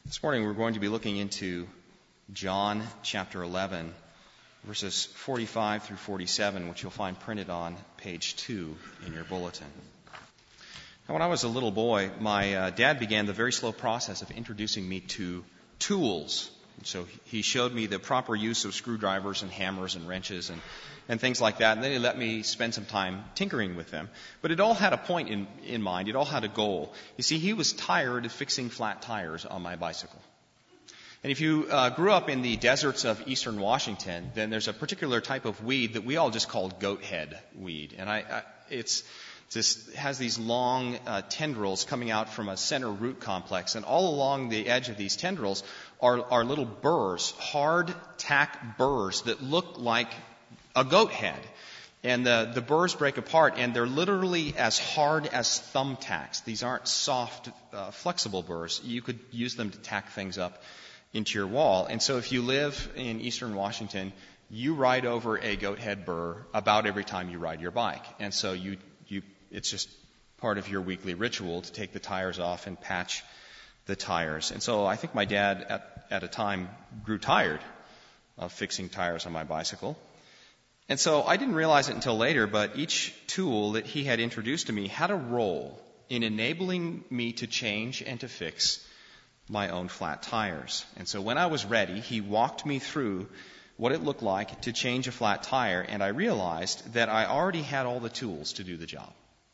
This morning we're going to be looking into John chapter 11, verses 45 through 47, which you'll find printed on page 2 in your bulletin. Now, when I was a little boy, my dad began the very slow process of introducing me to tools. And so he showed me the proper use of screwdrivers and hammers and wrenches and things like that. And then he let me spend some time tinkering with them. But it all had a point in mind. It all had a goal. You see, he was tired of fixing flat tires on my bicycle. And if you grew up in the deserts of eastern Washington, then there's a particular type of weed that we all just call goat head weed. And it has these long tendrils coming out from a center root complex. And all along the edge of these tendrils are little burrs, hard tack burrs that look like a goat head. And the burrs break apart, and they're literally as hard as thumbtacks. These aren't soft, flexible burrs. You could use them to tack things up into your wall. And so if you live in eastern Washington, you ride over a goat head burr about every time you ride your bike. And so it's just part of your weekly ritual to take the tires off and patch the tires. And so I think my dad at a time grew tired of fixing tires on my bicycle. And so I didn't realize it until later, but each tool that he had introduced to me had a role in enabling me to change and to fix my own flat tires. And so when I was ready, he walked me through what it looked like to change a flat tire, and I realized that I already had all the tools to do the job.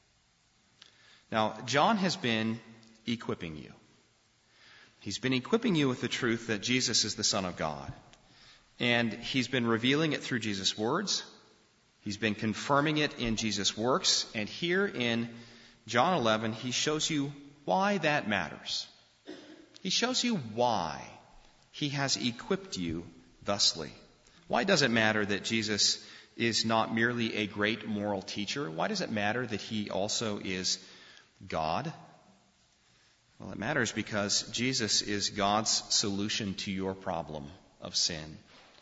Now, John has been equipping you. He's been equipping you with the truth that Jesus is the Son of God. And he's been revealing it through Jesus' words. He's been confirming it in Jesus' works. And here in John 11, he shows you why that matters. He shows you why he has equipped you thusly. Why does it matter that Jesus is not merely a great moral teacher? Why does it matter that he also is God? Well, it matters because Jesus is God's solution to your problem of sin.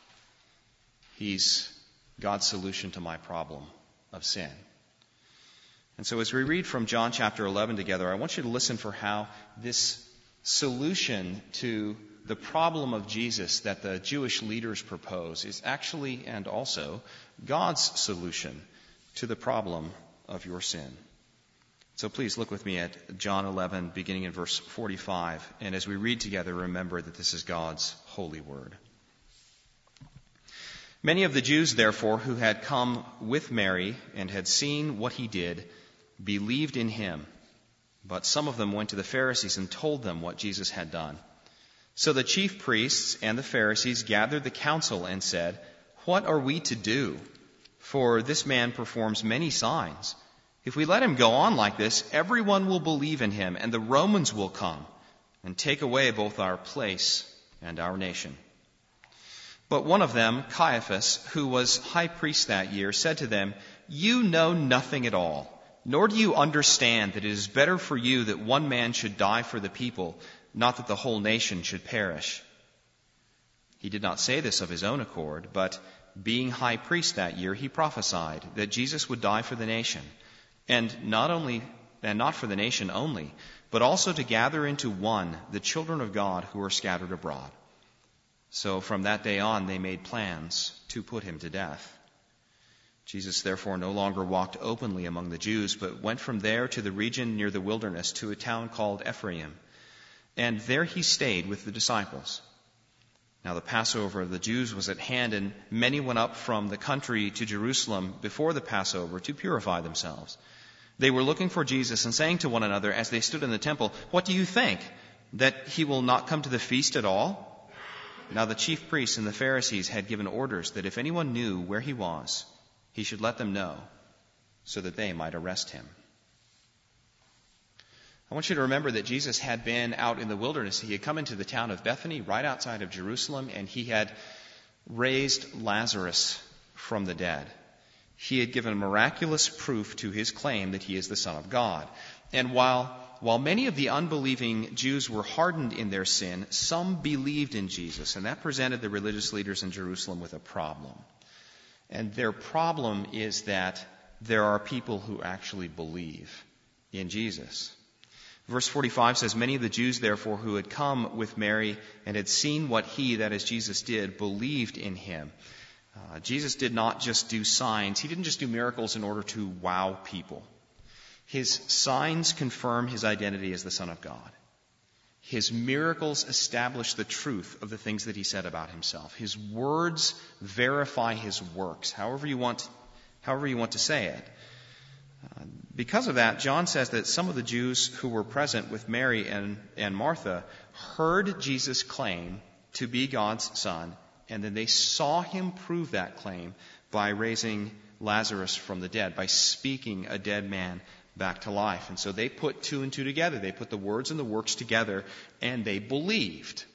He's God's solution to my problem of sin. And so as we read from John chapter 11 together, I want you to listen for how this solution to the problem of Jesus that the Jewish leaders propose is actually and also God's solution to the problem of your sin. So please look with me at John 11, beginning in verse 45. And as we read together, remember that this is God's holy word. Many of the Jews, therefore, who had come with Mary and had seen what he did, believed in him. But some of them went to the Pharisees and told them what Jesus had done. So the chief priests and the Pharisees gathered the council and said, "What are we to do? For this man performs many signs. If we let him go on like this, everyone will believe in him, and the Romans will come and take away both our place and our nation." But one of them, Caiaphas, who was high priest that year, said to them, "You know nothing at all, nor do you understand that it is better for you that one man should die for the people, not that the whole nation should perish." He did not say this of his own accord, but being high priest that year, he prophesied that Jesus would die for the nation, and not for the nation only, but also to gather into one the children of God who are scattered abroad. So from that day on, they made plans to put him to death. Jesus therefore no longer walked openly among the Jews, but went from there to the region near the wilderness, to a town called Ephraim. And there he stayed with the disciples. Now the Passover of the Jews was at hand, and many went up from the country to Jerusalem before the Passover to purify themselves. They were looking for Jesus and saying to one another as they stood in the temple, "What do you think? That he will not come to the feast at all?" Now the chief priests and the Pharisees had given orders that if anyone knew where he was, he should let them know, so that they might arrest him. I want you to remember that Jesus had been out in the wilderness. He had come into the town of Bethany, right outside of Jerusalem, and he had raised Lazarus from the dead. He had given miraculous proof to his claim that he is the Son of God. And while many of the unbelieving Jews were hardened in their sin, some believed in Jesus, and that presented the religious leaders in Jerusalem with a problem. And their problem is that there are people who actually believe in Jesus. Verse 45 says, "Many of the Jews, therefore, who had come with Mary and had seen what he," that is Jesus, did, believed in him. Jesus did not just do signs. He didn't just do miracles in order to wow people. His signs confirm his identity as the Son of God. His miracles establish the truth of the things that he said about himself. His words verify his works, however you want to say it. Because of that, John says that some of the Jews who were present with Mary and Martha heard Jesus claim to be God's Son, and then they saw him prove that claim by raising Lazarus from the dead, by speaking a dead man back to life. And so they put two and two together. They put the words and the works together, and they believed.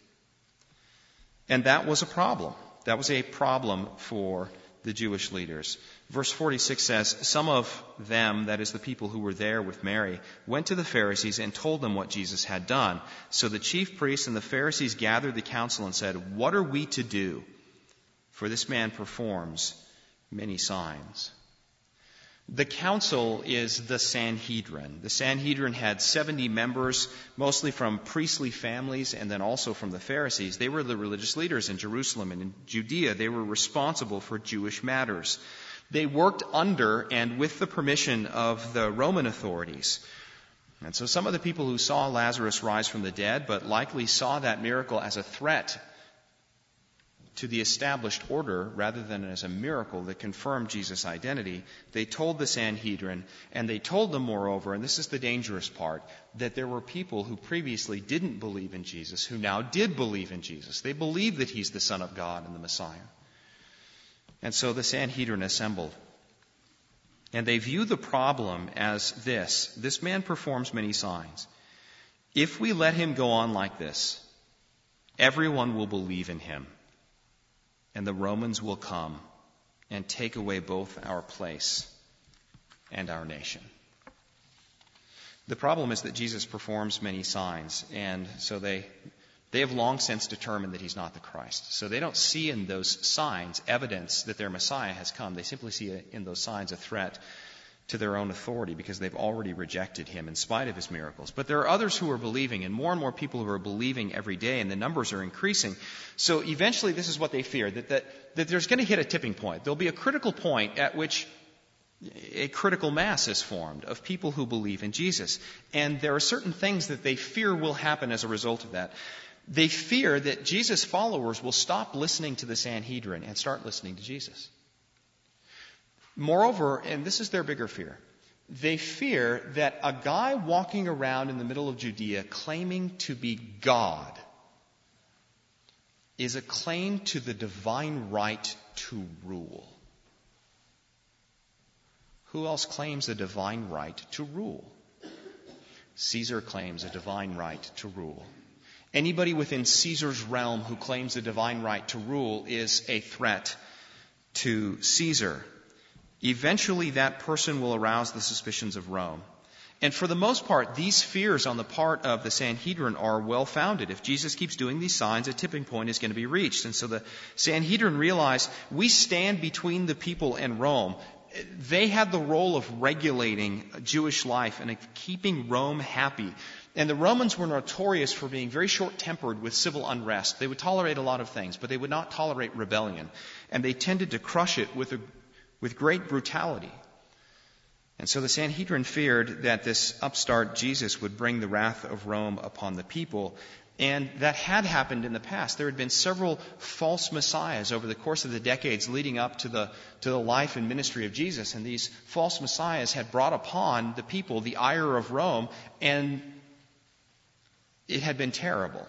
And that was a problem. That was a problem for the Jewish leaders. Verse 46 says, "Some of them," that is the people who were there with Mary, "went to the Pharisees and told them what Jesus had done. So the chief priests and the Pharisees gathered the council and said, 'What are we to do? For this man performs many signs.'" The council is the Sanhedrin. The Sanhedrin had 70 members, mostly from priestly families and then also from the Pharisees. They were the religious leaders in Jerusalem and in Judea. They were responsible for Jewish matters. They worked under and with the permission of the Roman authorities. And so some of the people who saw Lazarus rise from the dead, but likely saw that miracle as a threat to the established order rather than as a miracle that confirmed Jesus' identity, they told the Sanhedrin, and they told them, moreover, and this is the dangerous part, that there were people who previously didn't believe in Jesus who now did believe in Jesus. They believed that he's the Son of God and the Messiah. And so the Sanhedrin assembled. And they view the problem as this: this man performs many signs. If we let him go on like this, everyone will believe in him. And the Romans will come and take away both our place and our nation. The problem is that Jesus performs many signs, and so they have long since determined that he's not the Christ. So they don't see in those signs evidence that their Messiah has come. They simply see in those signs a threat to their own authority because they've already rejected him in spite of his miracles. But there are others who are believing, and more people who are believing every day, and the numbers are increasing. So eventually this is what they fear, that there's going to hit a tipping point. There'll be a critical point at which a critical mass is formed of people who believe in Jesus. And there are certain things that they fear will happen as a result of that. They fear that Jesus' followers will stop listening to the Sanhedrin and start listening to Jesus. Moreover, and this is their bigger fear, they fear that a guy walking around in the middle of Judea claiming to be God is a claim to the divine right to rule. Who else claims a divine right to rule? Caesar claims a divine right to rule. Anybody within Caesar's realm who claims a divine right to rule is a threat to Caesar. Eventually, that person will arouse the suspicions of Rome. And for the most part, these fears on the part of the Sanhedrin are well-founded. If Jesus keeps doing these signs, a tipping point is going to be reached. And so the Sanhedrin realize we stand between the people and Rome. They had the role of regulating Jewish life and of keeping Rome happy. And the Romans were notorious for being very short-tempered with civil unrest. They would tolerate a lot of things, but they would not tolerate rebellion. And they tended to crush it with great brutality. And so the Sanhedrin feared that this upstart Jesus would bring the wrath of Rome upon the people. And that had happened in the past. There had been several false messiahs over the course of the decades leading up to the life and ministry of Jesus. And these false messiahs had brought upon the people the ire of Rome, and it had been terrible.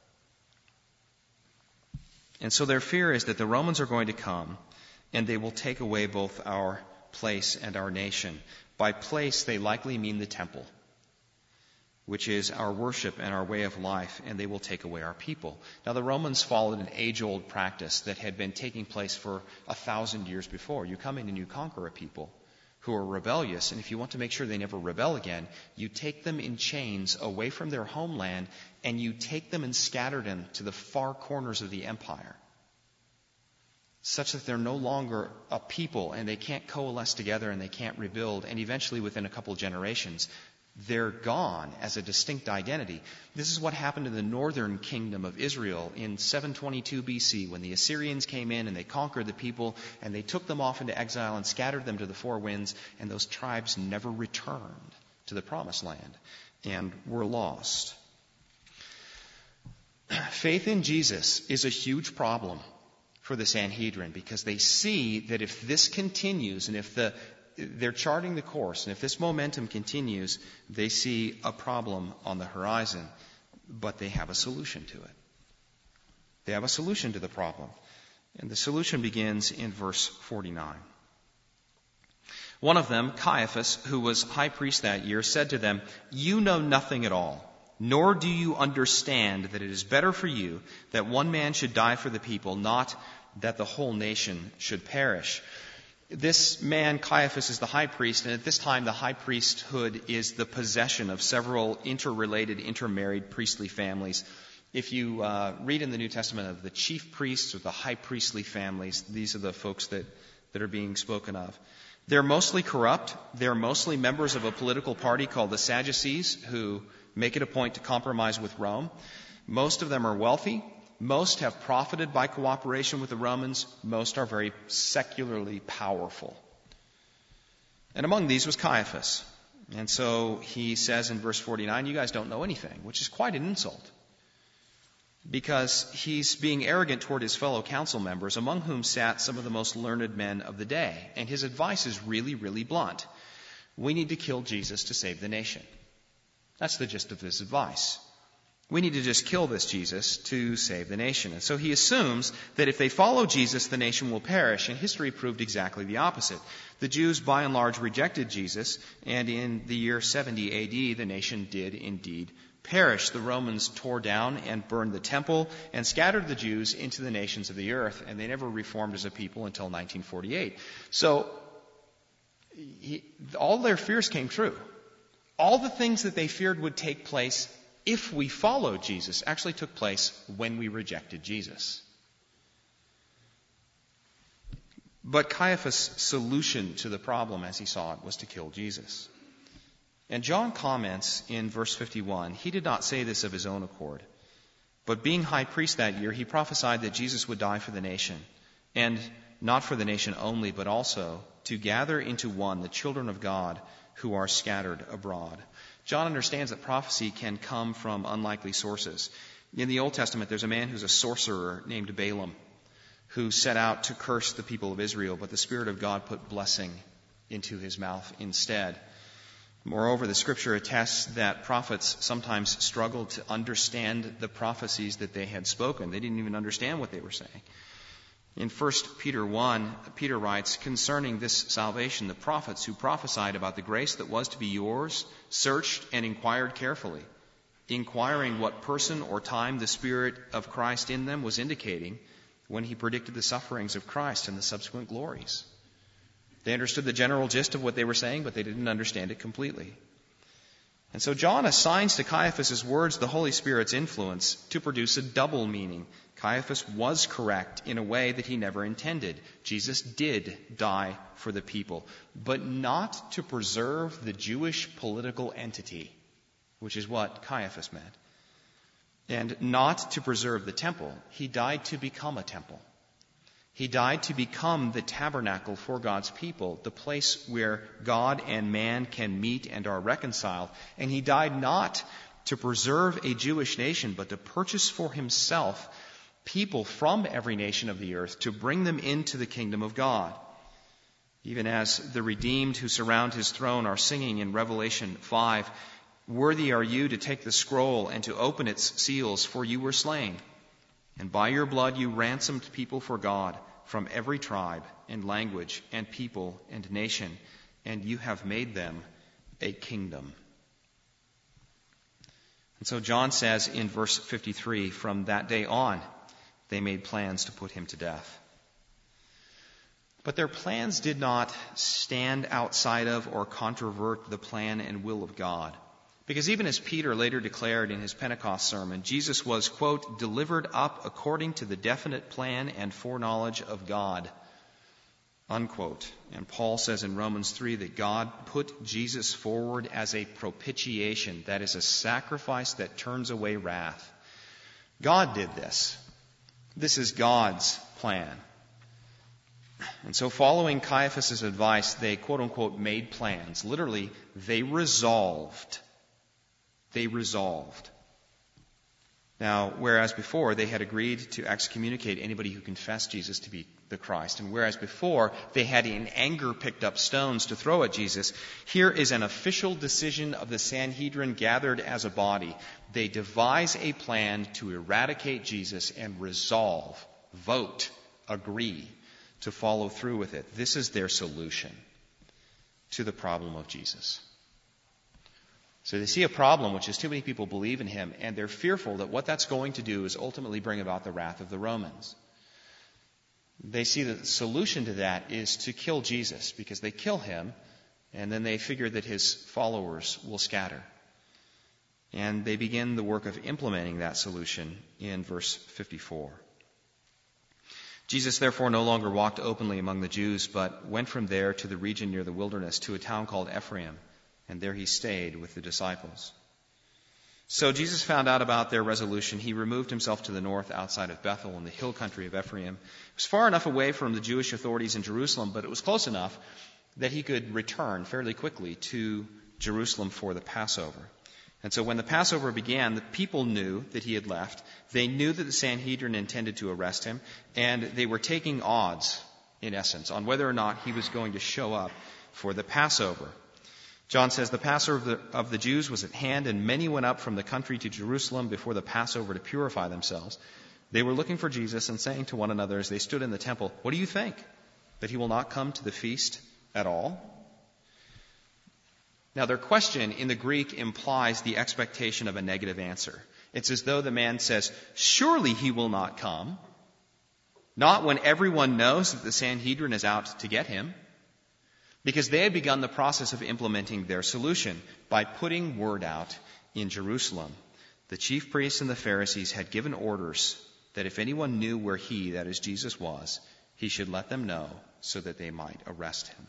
And so their fear is that the Romans are going to come and they will take away both our place and our nation. By place, they likely mean the temple, which is our worship and our way of life, and they will take away our people. Now, the Romans followed an age-old practice that had been taking place for 1,000 years before. You come in and you conquer a people who are rebellious, and if you want to make sure they never rebel again, you take them in chains away from their homeland, and you take them and scatter them to the far corners of the empire, such that they're no longer a people and they can't coalesce together and they can't rebuild. And eventually, within a couple of generations, They're gone as a distinct identity. This is what happened to the northern kingdom of Israel in 722 BC when the Assyrians came in and they conquered the people and they took them off into exile and scattered them to the four winds, and those tribes never returned to the promised land and were lost. Faith in Jesus is a huge problem for the Sanhedrin because they see that if this continues and if they're charting the course, and if this momentum continues, they see a problem on the horizon, but they have a solution to it. They have a solution to the problem. And the solution begins in verse 49. One of them, Caiaphas, who was high priest that year, said to them, "You know nothing at all, nor do you understand that it is better for you that one man should die for the people, not that the whole nation should perish." This man, Caiaphas, is the high priest, and at this time the high priesthood is the possession of several interrelated, intermarried priestly families. If you read in the New Testament of the chief priests or the high priestly families, these are the folks that are being spoken of. They're mostly corrupt. They're mostly members of a political party called the Sadducees, who make it a point to compromise with Rome. Most of them are wealthy. Most have profited by cooperation with the Romans. Most are very secularly powerful. And among these was Caiaphas. And so he says in verse 49, "You guys don't know anything," which is quite an insult. Because he's being arrogant toward his fellow council members, among whom sat some of the most learned men of the day. And his advice is really, really blunt. We need to kill Jesus to save the nation. That's the gist of his advice. We need to just kill this Jesus to save the nation. And so he assumes that if they follow Jesus, the nation will perish. And history proved exactly the opposite. The Jews, by and large, rejected Jesus. And in the year 70 AD, the nation did indeed perish. The Romans tore down and burned the temple and scattered the Jews into the nations of the earth. And they never reformed as a people until 1948. So all their fears came true. All the things that they feared would take place if we followed Jesus actually took place when we rejected Jesus. But Caiaphas' solution to the problem, as he saw it, was to kill Jesus. And John comments in verse 51, "He did not say this of his own accord, but being high priest that year, he prophesied that Jesus would die for the nation, and not for the nation only, but also to gather into one the children of God who are scattered abroad." John understands that prophecy can come from unlikely sources. In the Old Testament, there's a man who's a sorcerer named Balaam who set out to curse the people of Israel, but the Spirit of God put blessing into his mouth instead. Moreover, the Scripture attests that prophets sometimes struggled to understand the prophecies that they had spoken. They didn't even understand what they were saying. In 1 Peter 1, Peter writes, "Concerning this salvation, the prophets who prophesied about the grace that was to be yours searched and inquired carefully, inquiring what person or time the Spirit of Christ in them was indicating when he predicted the sufferings of Christ and the subsequent glories." They understood the general gist of what they were saying, but they didn't understand it completely. And so John assigns to Caiaphas' words the Holy Spirit's influence to produce a double meaning. Caiaphas was correct in a way that he never intended. Jesus did die for the people, but not to preserve the Jewish political entity, which is what Caiaphas meant, and not to preserve the temple. He died to become a temple. He died to become the tabernacle for God's people, the place where God and man can meet and are reconciled. And he died not to preserve a Jewish nation, but to purchase for himself people from every nation of the earth, to bring them into the kingdom of God. Even as the redeemed who surround his throne are singing in Revelation 5, "Worthy are you to take the scroll and to open its seals, for you were slain. And by your blood you ransomed people for God from every tribe and language and people and nation, and you have made them a kingdom." And so John says in verse 53, from that day on, they made plans to put him to death. But their plans did not stand outside of or controvert the plan and will of God. Because even as Peter later declared in his Pentecost sermon, Jesus was, quote, "delivered up according to the definite plan and foreknowledge of God." unquote. And Paul says in Romans 3 that God put Jesus forward as a propitiation, that is, a sacrifice that turns away wrath. God did this. This is God's plan. And so following Caiaphas' advice, they quote-unquote made plans. Literally, they resolved. They resolved. Now, whereas before they had agreed to excommunicate anybody who confessed Jesus to be the Christ, and whereas before they had in anger picked up stones to throw at Jesus, here is an official decision of the Sanhedrin gathered as a body. They devise a plan to eradicate Jesus and resolve, vote, agree to follow through with it. This is their solution to the problem of Jesus. So they see a problem, which is too many people believe in him, and they're fearful that what that's going to do is ultimately bring about the wrath of the Romans. They see that the solution to that is to kill Jesus, because they kill him, and then they figure that his followers will scatter. And they begin the work of implementing that solution in verse 54. Jesus therefore no longer walked openly among the Jews, but went from there to the region near the wilderness, to a town called Ephraim, and there he stayed with the disciples. So Jesus found out about their resolution. He removed himself to the north outside of Bethel in the hill country of Ephraim. It was far enough away from the Jewish authorities in Jerusalem, but it was close enough that he could return fairly quickly to Jerusalem for the Passover. And so when the Passover began, the people knew that he had left. They knew that the Sanhedrin intended to arrest him, and they were taking odds, in essence, on whether or not he was going to show up for the Passover. John says, the Passover of the Jews was at hand, and many went up from the country to Jerusalem before the Passover to purify themselves. They were looking for Jesus and saying to one another as they stood in the temple, "What do you think? That he will not come to the feast at all?" Now, their question in the Greek implies the expectation of a negative answer. It's as though the man says, surely he will not come. Not when everyone knows that the Sanhedrin is out to get him. Because they had begun the process of implementing their solution by putting word out in Jerusalem. The chief priests and the Pharisees had given orders that if anyone knew where he, that is Jesus, was, he should let them know so that they might arrest him.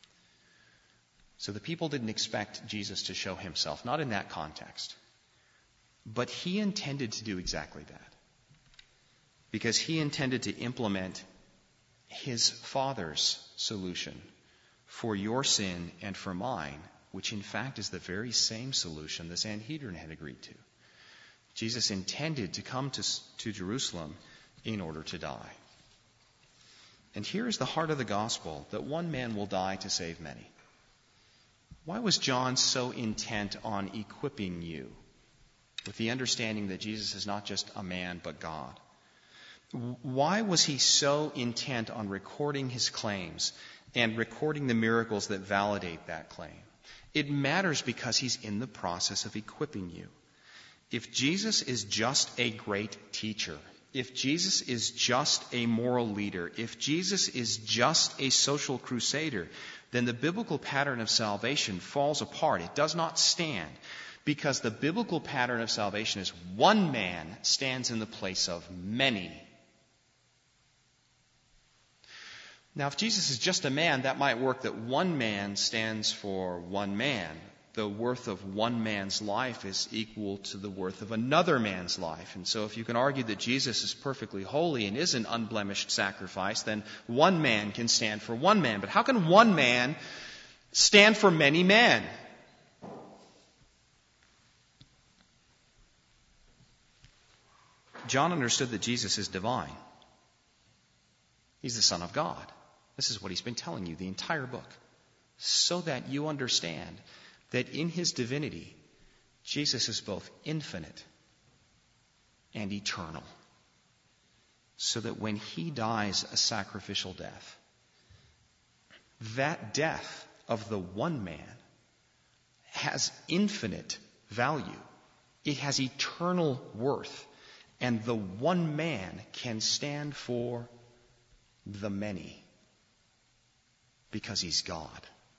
So the people didn't expect Jesus to show himself, not in that context. But he intended to do exactly that. Because he intended to implement his Father's solution for your sin and for mine, which in fact is the very same solution the Sanhedrin had agreed to. Jesus intended to come to Jerusalem in order to die. And here is the heart of the gospel, that one man will die to save many. Why was John so intent on equipping you with the understanding that Jesus is not just a man, but God? Why was he so intent on recording his claims and recording the miracles that validate that claim? It matters because he's in the process of equipping you. If Jesus is just a great teacher, if Jesus is just a moral leader, if Jesus is just a social crusader, then the biblical pattern of salvation falls apart. It does not stand, because the biblical pattern of salvation is one man stands in the place of many. Now, if Jesus is just a man, that might work, that one man stands for one man. The worth of one man's life is equal to the worth of another man's life. And so if you can argue that Jesus is perfectly holy and is an unblemished sacrifice, then one man can stand for one man. But how can one man stand for many men? John understood that Jesus is divine. He's the Son of God. This is what he's been telling you the entire book, so that you understand that in his divinity, Jesus is both infinite and eternal. So that when he dies a sacrificial death, that death of the one man has infinite value. It has eternal worth. And the one man can stand for the many because he's God.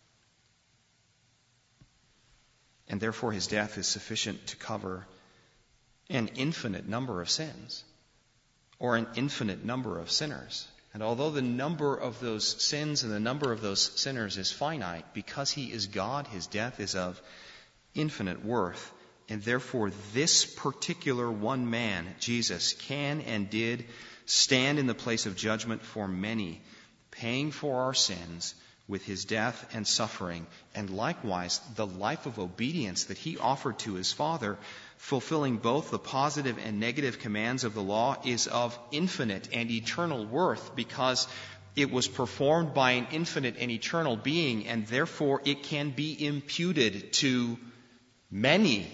And therefore his death is sufficient to cover an infinite number of sins or an infinite number of sinners. And although the number of those sins and the number of those sinners is finite, because he is God, his death is of infinite worth. And therefore, this particular one man, Jesus, can and did stand in the place of judgment for many, paying for our sins with his death and suffering, and likewise the life of obedience that he offered to his Father, fulfilling both the positive and negative commands of the law, is of infinite and eternal worth, because it was performed by an infinite and eternal being, and therefore it can be imputed to many.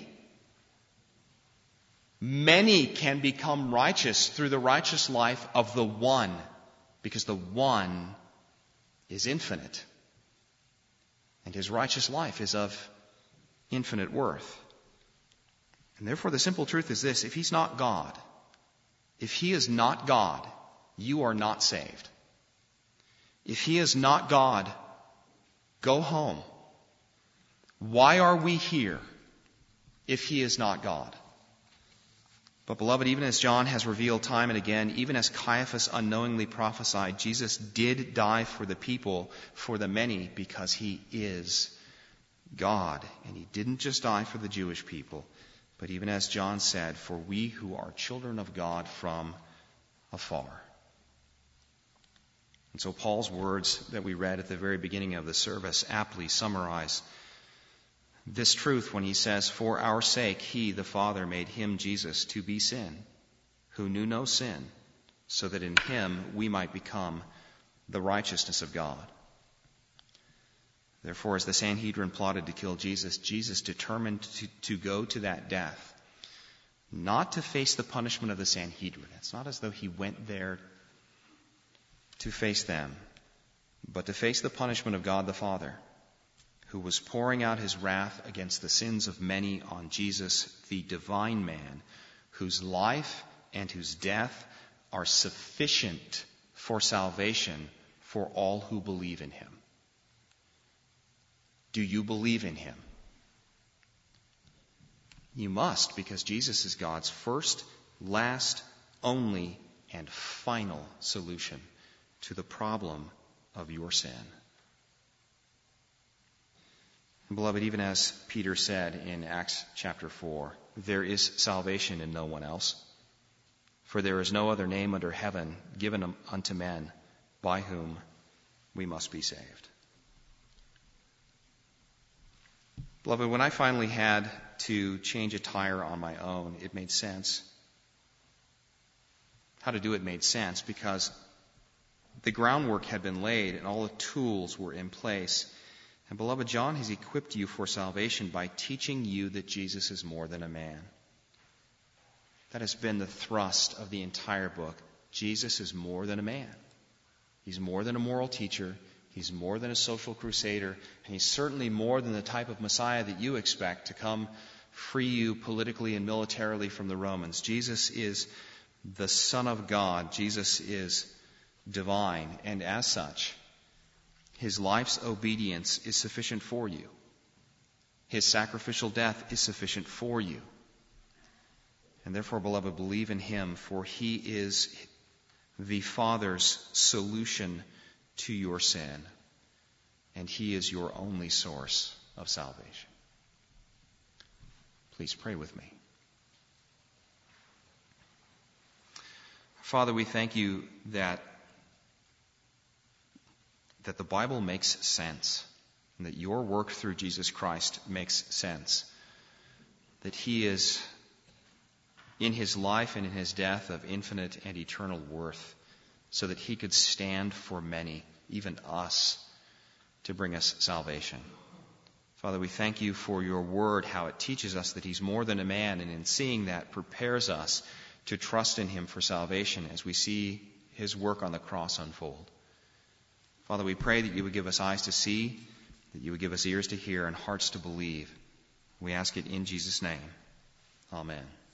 Many can become righteous through the righteous life of the one, because the one is infinite. And his righteous life is of infinite worth. And therefore the simple truth is this: if he's not God, if he is not God, you are not saved. If he is not God, go home. Why are we here if he is not God? But beloved, even as John has revealed time and again, even as Caiaphas unknowingly prophesied, Jesus did die for the people, for the many, because he is God. And he didn't just die for the Jewish people, but even as John said, for we who are children of God from afar. And so Paul's words that we read at the very beginning of the service aptly summarize this truth when he says, for our sake he, the Father, made him, Jesus, to be sin, who knew no sin, so that in him we might become the righteousness of God. Therefore, as the Sanhedrin plotted to kill Jesus, Jesus determined to go to that death, not to face the punishment of the Sanhedrin. It's not as though he went there to face them, but to face the punishment of God the Father, who was pouring out his wrath against the sins of many on Jesus, the divine man, whose life and whose death are sufficient for salvation for all who believe in him. Do you believe in him? You must, because Jesus is God's first, last, only, and final solution to the problem of your sin. And beloved, even as Peter said in Acts chapter 4, there is salvation in no one else, for there is no other name under heaven given unto men by whom we must be saved. Beloved, when I finally had to change a tire on my own, it made sense. How to do it made sense because the groundwork had been laid and all the tools were in place. And beloved, John has equipped you for salvation by teaching you that Jesus is more than a man. That has been the thrust of the entire book. Jesus is more than a man. He's more than a moral teacher. He's more than a social crusader. And he's certainly more than the type of Messiah that you expect to come free you politically and militarily from the Romans. Jesus is the Son of God. Jesus is divine. And as such, his life's obedience is sufficient for you. His sacrificial death is sufficient for you. And therefore, beloved, believe in him, for he is the Father's solution to your sin, and he is your only source of salvation. Please pray with me. Father, we thank you that the Bible makes sense, and that your work through Jesus Christ makes sense, that he is in his life and in his death of infinite and eternal worth, so that he could stand for many, even us, to bring us salvation. Father, we thank you for your word, how it teaches us that he's more than a man, and in seeing that prepares us to trust in him for salvation as we see his work on the cross unfold. Father, we pray that you would give us eyes to see, that you would give us ears to hear, and hearts to believe. We ask it in Jesus' name. Amen.